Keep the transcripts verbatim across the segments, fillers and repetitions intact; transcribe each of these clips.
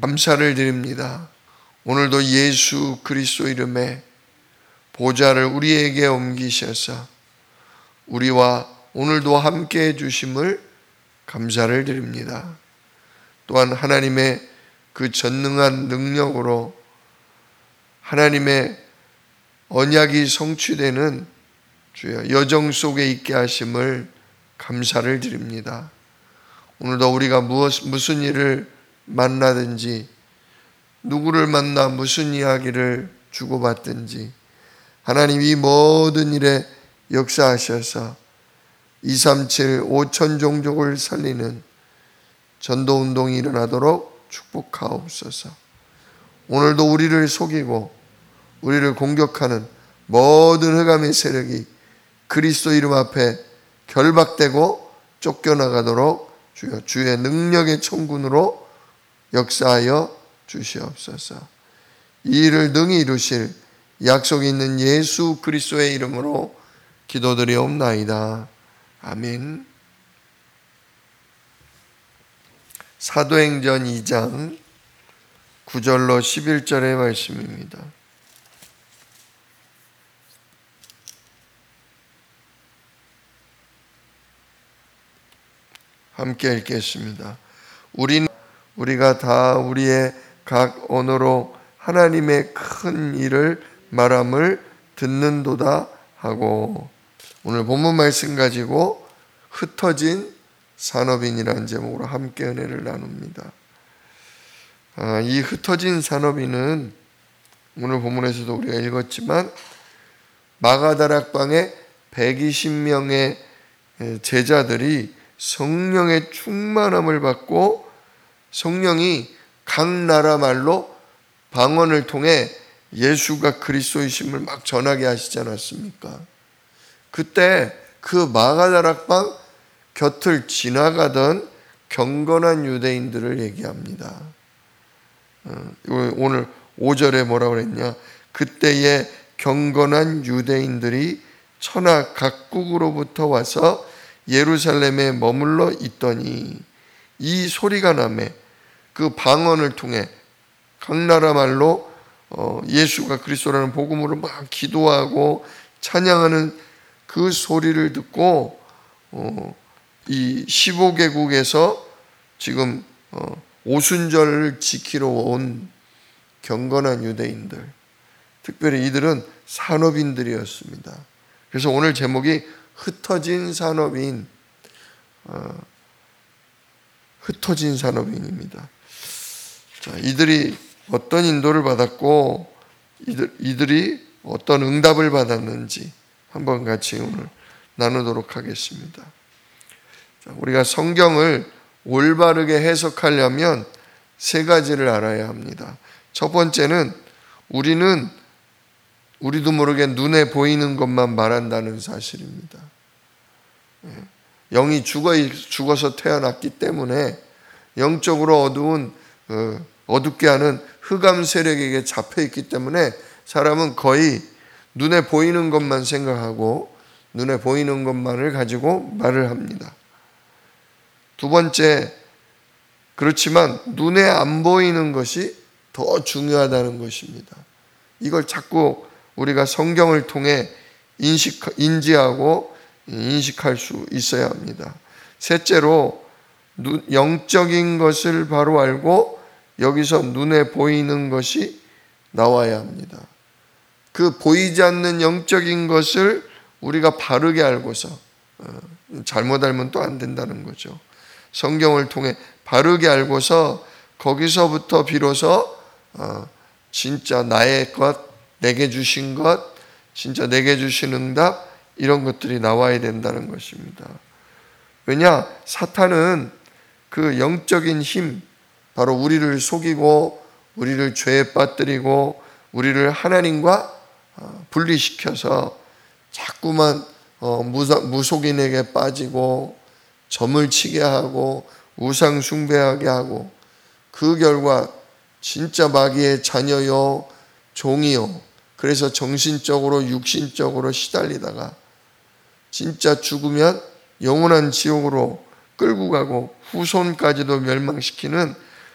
감사를 드립니다. 오늘도 예수 그리스도 이름에 보좌를 우리에게 옮기셔서 우리와 오늘도 함께 해주심을 감사를 드립니다. 또한 하나님의 그 전능한 능력으로 하나님의 언약이 성취되는 주여 여정 속에 있게 하심을 감사를 드립니다. 오늘도 우리가 무엇, 무슨 일을 만나든지 누구를 만나 무슨 이야기를 주고받든지 하나님 이 모든 일에 역사하셔서 이삼칠 오천 종족을 살리는 전도운동이 일어나도록 축복하옵소서. 오늘도 우리를 속이고 우리를 공격하는 모든 흑암의 세력이 그리스도 이름 앞에 결박되고 쫓겨나가도록 주여 주의 능력의 천군으로 역사하여 주시옵소서. 이 일을 능히 이루실 약속이 있는 예수 그리스도의 이름으로 기도드리옵나이다. 아멘. 사도행전 이 장 구 절로 십일 절의 말씀입니다. 함께 읽겠습니다. 우리는 우리가 다 우리의 각 언어로 하나님의 큰 일을 말함을 듣는도다 하고, 오늘 본문 말씀 가지고 흩어진 산업인이라는 제목으로 함께 은혜를 나눕니다. 아, 이 흩어진 산업인은 오늘 본문에서도 우리가 읽었지만 마가다락방에 백이십 명의 제자들이 성령의 충만함을 받고 성령이 각 나라 말로 방언을 통해 예수가 그리스도이심을 막 전하게 하시지 않았습니까? 그때 그 마가다락방 곁을 지나가던 경건한 유대인들을 얘기합니다. 오늘 오 절에 뭐라고 그랬냐? 그때의 경건한 유대인들이 천하 각국으로부터 와서 예루살렘에 머물러 있더니 이 소리가 나매 그 방언을 통해 각 나라 말로 예수가 그리스도라는 복음으로 막 기도하고 찬양하는 그 소리를 듣고 이 십오 개국에서 지금 오순절을 지키러 온 경건한 유대인들, 특별히 이들은 산업인들이었습니다. 그래서 오늘 제목이 흩어진 산업인, 어, 흩어진 산업인입니다. 자, 이들이 어떤 인도를 받았고 이들, 이들이 어떤 응답을 받았는지 한번 같이 오늘 나누도록 하겠습니다. 자, 우리가 성경을 올바르게 해석하려면 세 가지를 알아야 합니다. 첫 번째는 우리는 우리도 모르게 눈에 보이는 것만 말한다는 사실입니다. 영이 죽어, 죽어서 태어났기 때문에 영적으로 어두운 어둡게 하는 흑암 세력에게 잡혀있기 때문에 사람은 거의 눈에 보이는 것만 생각하고 눈에 보이는 것만을 가지고 말을 합니다. 두 번째, 그렇지만 눈에 안 보이는 것이 더 중요하다는 것입니다. 이걸 자꾸 우리가 성경을 통해 인식, 인지하고 인식할 수 있어야 합니다. 셋째로 영적인 것을 바로 알고 여기서 눈에 보이는 것이 나와야 합니다. 그 보이지 않는 영적인 것을 우리가 바르게 알고서 잘못 알면 또 안 된다는 거죠. 성경을 통해 바르게 알고서 거기서부터 비로소 진짜 나의 것, 내게 주신 것, 진짜 내게 주신 응답, 이런 것들이 나와야 된다는 것입니다. 왜냐? 사탄은 그 영적인 힘, 바로 우리를 속이고 우리를 죄에 빠뜨리고 우리를 하나님과 분리시켜서 자꾸만 무속인에게 빠지고 점을 치게 하고 우상 숭배하게 하고, 그 결과 진짜 마귀의 자녀요 종이요, 그래서 정신적으로 육신적으로 시달리다가 진짜 죽으면 영원한 지옥으로 끌고 가고 후손까지도 멸망시키는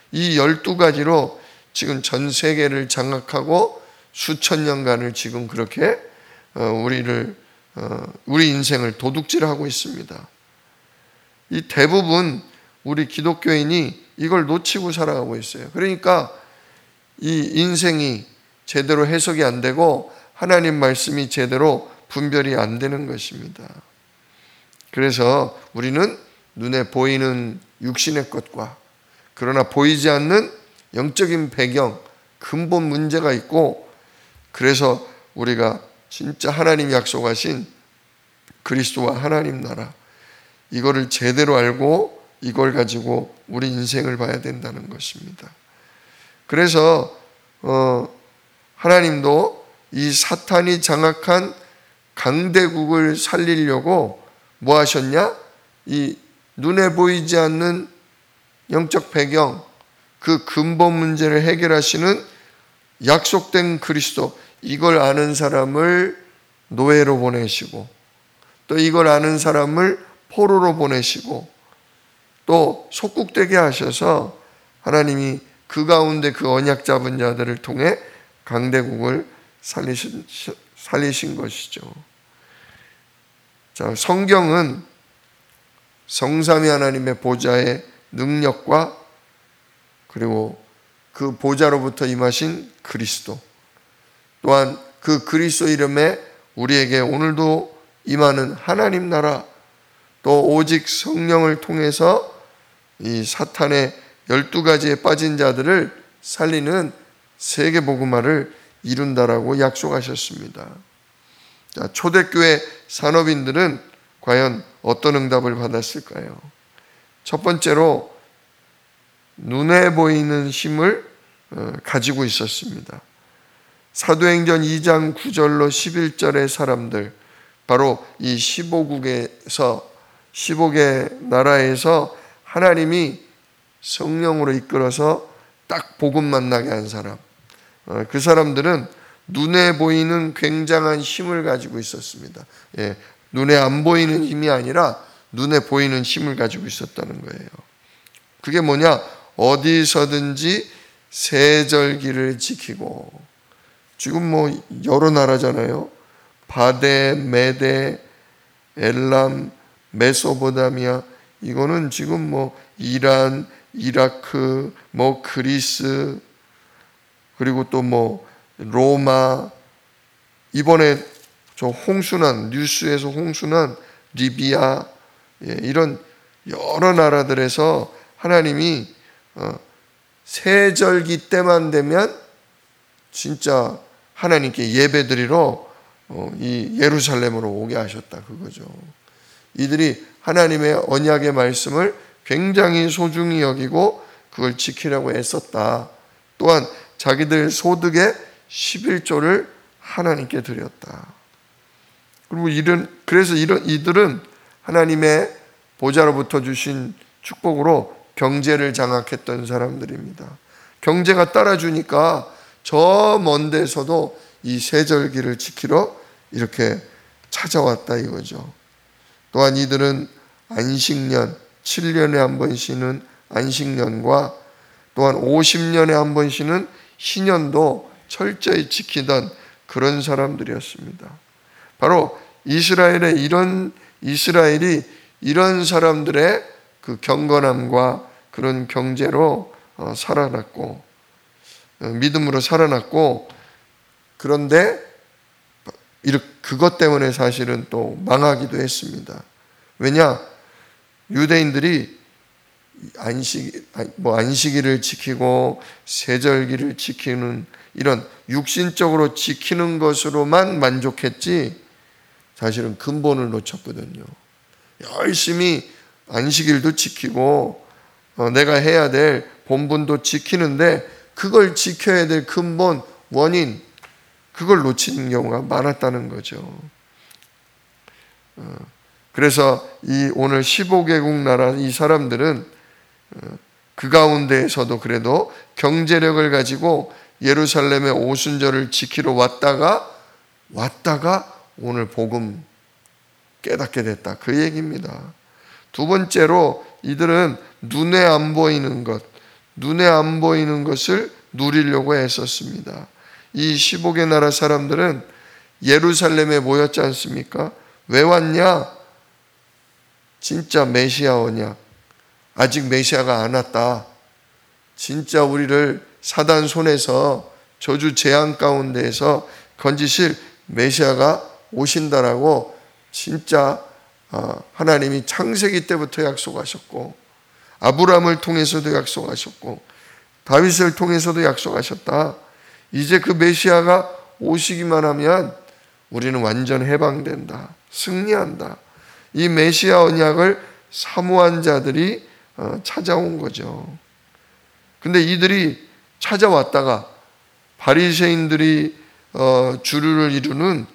이 열두 가지로 지금 전 세계를 장악하고 수천 년간을 지금 그렇게 우리를 우리 인생을 도둑질하고 있습니다. 이 대부분 우리 기독교인이 이걸 놓치고 살아가고 있어요. 그러니까 이 인생이 제대로 해석이 안 되고 하나님 말씀이 제대로 분별이 안 되는 것입니다. 그래서 우리는 눈에 보이는 육신의 것과 그러나 보이지 않는 영적인 배경, 근본 문제가 있고, 그래서 우리가 진짜 하나님 약속하신 그리스도와 하나님 나라, 이거를 제대로 알고 이걸 가지고 우리 인생을 봐야 된다는 것입니다. 그래서 어, 하나님도 이 사탄이 장악한 강대국을 살리려고 뭐 하셨냐? 이 눈에 보이지 않는 영적 배경, 그 근본 문제를 해결하시는 약속된 그리스도, 이걸 아는 사람을 노예로 보내시고, 또 이걸 아는 사람을 포로로 보내시고, 또 속국되게 하셔서 하나님이 그 가운데 그 언약 잡은 자들을 통해 강대국을 살리신, 살리신 것이죠. 자, 성경은 성삼위 하나님의 보좌의 능력과 그리고 그 보좌로부터 임하신 그리스도, 또한 그 그리스도 이름에 우리에게 오늘도 임하는 하나님 나라, 또 오직 성령을 통해서 이 사탄의 열두 가지에 빠진 자들을 살리는 세계 복음화를 이룬다라고 약속하셨습니다. 자, 초대교회 산업인들은 과연 어떤 응답을 받았을까요? 첫 번째로 눈에 보이는 힘을 가지고 있었습니다. 사도행전 이 장 구 절로 십일 절의 사람들, 바로 이 십오국에서 십오 개 나라에서 하나님이 성령으로 이끌어서 딱 복음 만나게 한 사람, 그 사람들은 눈에 보이는 굉장한 힘을 가지고 있었습니다. 예, 눈에 안 보이는 힘이 아니라 눈에 보이는 힘을 가지고 있었다는 거예요. 그게 뭐냐? 어디서든지 세절기를 지키고, 지금 뭐 여러 나라잖아요. 바데, 메데, 엘람, 메소포타미아, 이거는 지금 뭐 이란, 이라크, 뭐 그리스, 그리고 또 뭐 로마, 이번에 저 홍수난, 뉴스에서 홍수난 리비아, 예, 이런 여러 나라들에서 하나님이 어, 세절기 때만 되면 진짜 하나님께 예배드리러 어, 이 예루살렘으로 오게 하셨다, 그거죠. 이들이 하나님의 언약의 말씀을 굉장히 소중히 여기고 그걸 지키려고 애썼다. 또한 자기들 소득의 십일 조를 하나님께 드렸다. 그리고 이런, 그래서 이런 이들은 하나님의 보좌로부터 주신 축복으로 경제를 장악했던 사람들입니다. 경제가 따라주니까 저 먼 데서도 이 세절기를 지키러 이렇게 찾아왔다 이거죠. 또한 이들은 안식년, 칠 년에 한 번 쉬는 안식년과 또한 오십 년에 한 번 쉬는 희년도 철저히 지키던 그런 사람들이었습니다. 바로 이스라엘의 이런 이스라엘이 이런 사람들의 그 경건함과 그런 경제로 살아났고 믿음으로 살아났고, 그런데 그것 때문에 사실은 또 망하기도 했습니다. 왜냐? 유대인들이 안식, 뭐 안식일을 지키고 세절기를 지키는 이런 육신적으로 지키는 것으로만 만족했지 사실은 근본을 놓쳤거든요. 열심히 안식일도 지키고 어, 내가 해야 될 본분도 지키는데 그걸 지켜야 될 근본, 원인, 그걸 놓치는 경우가 많았다는 거죠. 어, 그래서 이 오늘 십오 개국 나라 이 사람들은 어, 그 가운데에서도 그래도 경제력을 가지고 예루살렘의 오순절을 지키러 왔다가 왔다가 오늘 복음 깨닫게 됐다, 그 얘기입니다. 두 번째로 이들은 눈에 안 보이는 것, 눈에 안 보이는 것을 누리려고 애썼습니다. 이 십오 개 나라 사람들은 예루살렘에 모였지 않습니까? 왜 왔냐? 진짜 메시아 오냐? 아직 메시아가 안 왔다. 진짜 우리를 사단 손에서 저주 재앙 가운데에서 건지실 메시아가 오신다라고 진짜 하나님이 창세기 때부터 약속하셨고, 아브라함을 통해서도 약속하셨고, 다윗을 통해서도 약속하셨다. 이제 그 메시아가 오시기만 하면 우리는 완전 해방된다. 승리한다. 이 메시아 언약을 사모한 자들이 찾아온 거죠. 근데 이들이 찾아왔다가 바리새인들이 주류를 이루는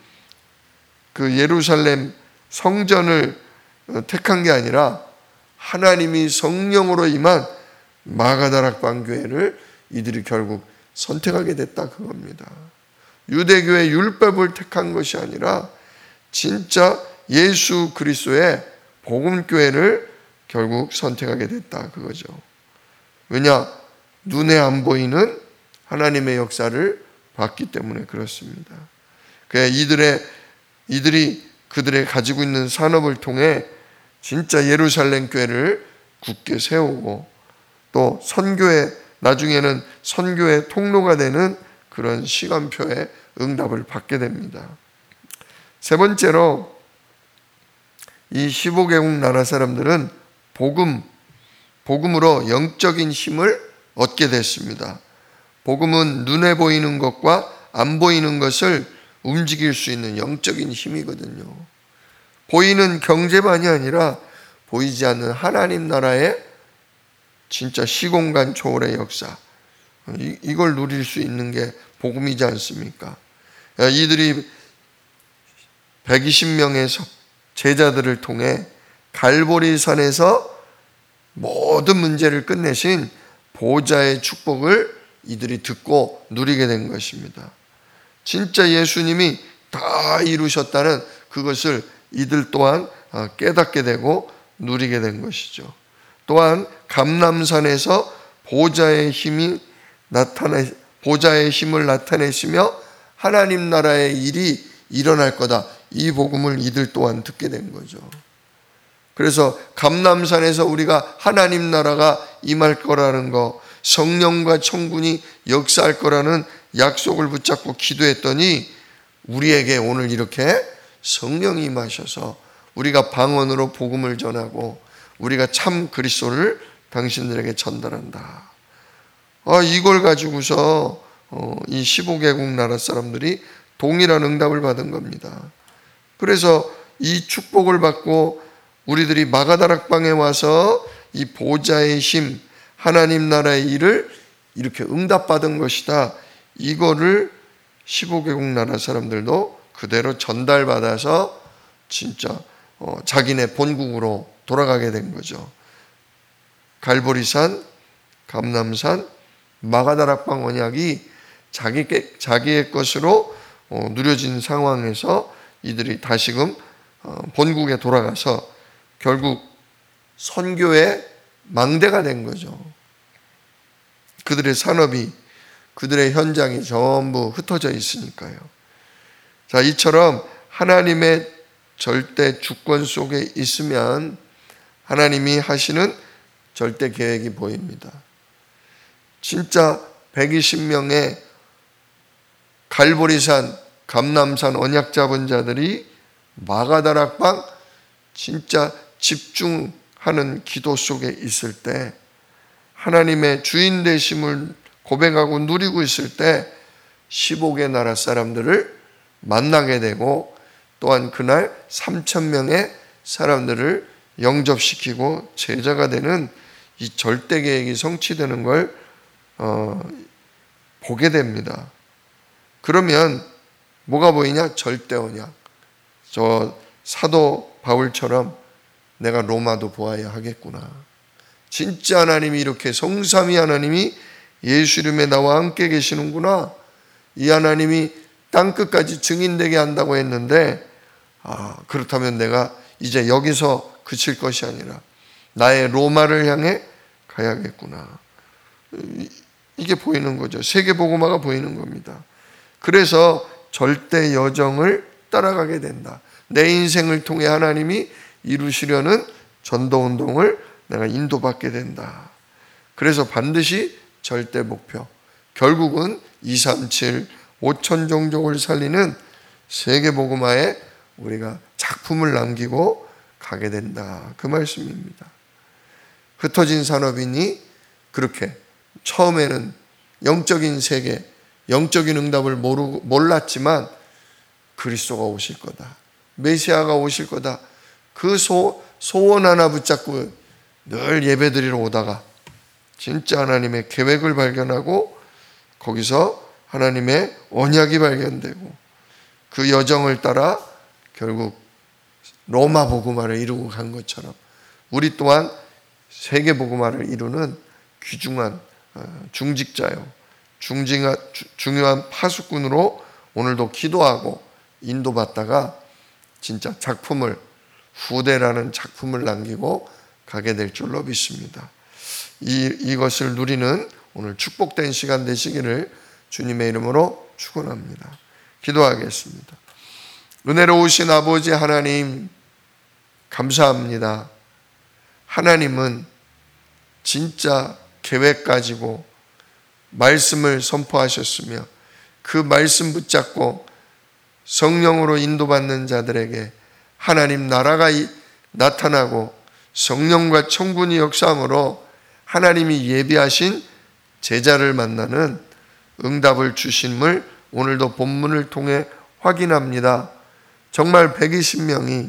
그 예루살렘 성전을 택한 게 아니라 하나님이 성령으로 임한 마가다락방 교회를 이들이 결국 선택하게 됐다 그겁니다. 유대교의 율법을 택한 것이 아니라 진짜 예수 그리스도의 복음교회를 결국 선택하게 됐다 그거죠. 왜냐? 눈에 안 보이는 하나님의 역사를 봤기 때문에 그렇습니다. 그래 이들의 이들이 그들의 가지고 있는 산업을 통해 진짜 예루살렘 교회를 굳게 세우고 또 선교의 나중에는 선교의 통로가 되는 그런 시간표에 응답을 받게 됩니다. 세 번째로 이 십오 개국 나라 사람들은 복음, 복음으로 영적인 힘을 얻게 됐습니다. 복음은 눈에 보이는 것과 안 보이는 것을 움직일 수 있는 영적인 힘이거든요. 보이는 경제만이 아니라 보이지 않는 하나님 나라의 진짜 시공간 초월의 역사, 이걸 누릴 수 있는 게 복음이지 않습니까? 이들이 백이십 명의 제자들을 통해 갈보리산에서 모든 문제를 끝내신 보좌의 축복을 이들이 듣고 누리게 된 것입니다. 진짜 예수님이 다 이루셨다는 그것을 이들 또한 깨닫게 되고 누리게 된 것이죠. 또한 감람산에서 보좌의 힘이 나타내 보좌의 힘을 나타내시며 하나님 나라의 일이 일어날 거다. 이 복음을 이들 또한 듣게 된 거죠. 그래서 감람산에서 우리가 하나님 나라가 임할 거라는 거, 성령과 천군이 역사할 거라는 약속을 붙잡고 기도했더니 우리에게 오늘 이렇게 성령이 임하셔서 우리가 방언으로 복음을 전하고 우리가 참 그리스도를 당신들에게 전달한다. 아, 이걸 가지고서 이 십오 개국 나라 사람들이 동일한 응답을 받은 겁니다. 그래서 이 축복을 받고 우리들이 마가다락방에 와서 이 보좌의 힘, 하나님 나라의 일을 이렇게 응답받은 것이다. 이거를 십오 개국 나라 사람들도 그대로 전달받아서 진짜 자기네 본국으로 돌아가게 된 거죠. 갈보리산, 감람산, 마가다락방 언약이 자기, 자기의 것으로 누려진 상황에서 이들이 다시금 본국에 돌아가서 결국 선교의 망대가 된 거죠. 그들의 산업이, 그들의 현장이 전부 흩어져 있으니까요. 자, 이처럼 하나님의 절대 주권 속에 있으면 하나님이 하시는 절대 계획이 보입니다. 진짜 백이십 명의 갈보리산, 감람산 언약 잡은 자들이 마가다락방 진짜 집중하는 기도 속에 있을 때, 하나님의 주인 되심을 고백하고 누리고 있을 때 십오 개 나라 사람들을 만나게 되고, 또한 그날 삼천 명의 사람들을 영접시키고 제자가 되는 이 절대 계획이 성취되는 걸 어, 보게 됩니다. 그러면 뭐가 보이냐? 절대 언약. 저 사도 바울처럼 내가 로마도 보아야 하겠구나. 진짜 하나님이 이렇게 성삼위 하나님이 예수 이름에 나와 함께 계시는구나. 이 하나님이 땅끝까지 증인되게 한다고 했는데, 아, 그렇다면 내가 이제 여기서 그칠 것이 아니라 나의 로마를 향해 가야겠구나. 이게 보이는 거죠. 세계복음화가 보이는 겁니다. 그래서 절대 여정을 따라가게 된다. 내 인생을 통해 하나님이 이루시려는 전도운동을 내가 인도받게 된다. 그래서 반드시 절대 목표, 결국은 이백삼십칠, 오천 종족을 살리는 세계복음화에 우리가 작품을 남기고 가게 된다. 그 말씀입니다. 흩어진 산업인이 그렇게 처음에는 영적인 세계, 영적인 응답을 모르고, 몰랐지만 그리스도가 오실 거다, 메시아가 오실 거다, 그 소, 소원 하나 붙잡고 늘 예배드리러 오다가 진짜 하나님의 계획을 발견하고 거기서 하나님의 언약이 발견되고 그 여정을 따라 결국 로마 복음화를 이루고 간 것처럼 우리 또한 세계 복음화를 이루는 귀중한 중직자요, 중징한, 중요한 파수꾼으로 오늘도 기도하고 인도받다가 진짜 작품을, 후대라는 작품을 남기고 가게 될 줄로 믿습니다. 이, 이것을 누리는 오늘 축복된 시간 되시기를 주님의 이름으로 축원합니다. 기도하겠습니다. 은혜로우신 아버지 하나님, 감사합니다. 하나님은 진짜 계획 가지고 말씀을 선포하셨으며 그 말씀 붙잡고 성령으로 인도받는 자들에게 하나님 나라가 나타나고 성령과 천군이 역사함으로 하나님이 예비하신 제자를 만나는 응답을 주심을 오늘도 본문을 통해 확인합니다. 정말 백이십 명이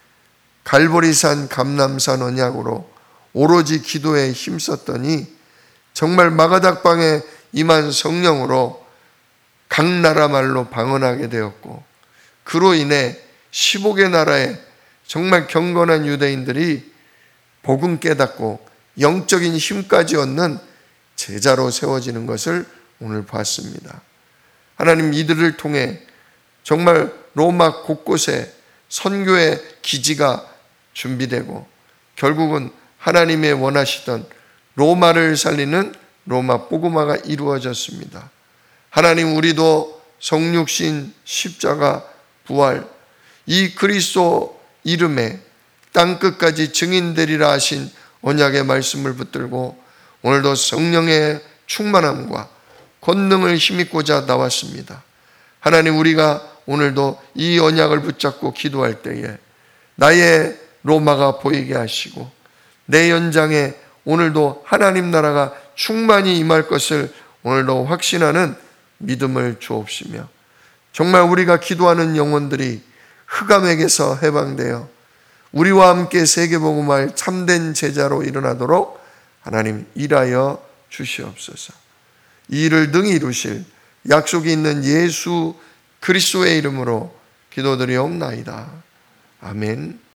갈보리산 감람산 언약으로 오로지 기도에 힘썼더니 정말 마가닥방에 임한 성령으로 각 나라 말로 방언하게 되었고 그로 인해 십오 개 나라에 정말 경건한 유대인들이 복음 깨닫고 영적인 힘까지 얻는 제자로 세워지는 것을 오늘 봤습니다. 하나님, 이들을 통해 정말 로마 곳곳에 선교의 기지가 준비되고 결국은 하나님의 원하시던 로마를 살리는 로마 복음화가 이루어졌습니다. 하나님, 우리도 성육신, 십자가, 부활, 이 그리스도 이름에 땅끝까지 증인되리라 하신 언약의 말씀을 붙들고 오늘도 성령의 충만함과 권능을 힘입고자 나왔습니다. 하나님, 우리가 오늘도 이 언약을 붙잡고 기도할 때에 나의 로마가 보이게 하시고 내 연장에 오늘도 하나님 나라가 충만히 임할 것을 오늘도 확신하는 믿음을 주옵시며 정말 우리가 기도하는 영혼들이 흑암에게서 해방되어 우리와 함께 세계복음화의 참된 제자로 일어나도록 하나님 일하여 주시옵소서. 이 일을 능히 이루실 약속이 있는 예수 그리스도의 이름으로 기도드리옵나이다. 아멘.